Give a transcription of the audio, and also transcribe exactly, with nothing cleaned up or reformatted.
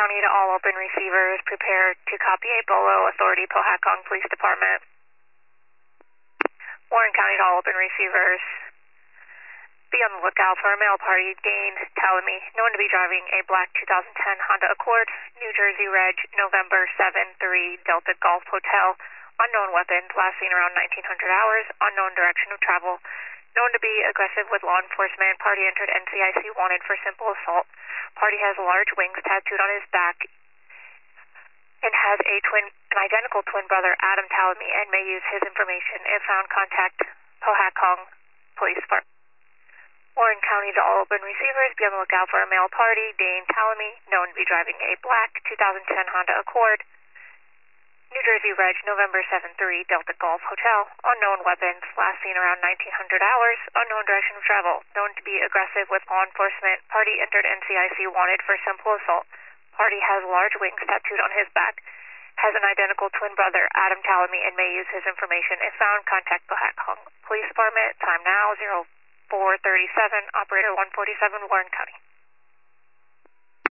County to all open receivers. Prepare to copy a bolo. Authority, Powhatan Police Department. Warren County to all open receivers. Be on the lookout for a male party, Dane Talamy, known to be driving a black two thousand ten Honda Accord, New Jersey Reg, November seventh, three Delta Golf Hotel. Unknown weapons, last seen around nineteen hundred hours. Unknown direction of travel. Known to be aggressive with law enforcement. Party entered N C I C wanted for simple assault. Party has large wings tattooed on his back and has a twin, an identical twin brother, Adam Talamy, and may use his information. If found, contact Powhatan Police Department. Warren County to all open receivers. Be on the lookout for a male party, Dane Talamy, known to be driving a black two thousand ten Honda Accord, New Jersey Reg, November seventh, three Delta Golf Hotel. Unknown weapons, last seen around nineteen hundred hours. Unknown direction of travel. Known to be aggressive with law enforcement. Party entered N C I C wanted for simple assault. Party has large wings tattooed on his back. Has an identical twin brother, Adam Talamy, and may use his information. If found, contact Powhatan Police Department. Time now, zero four thirty-seven. Operator one forty-seven, Warren County.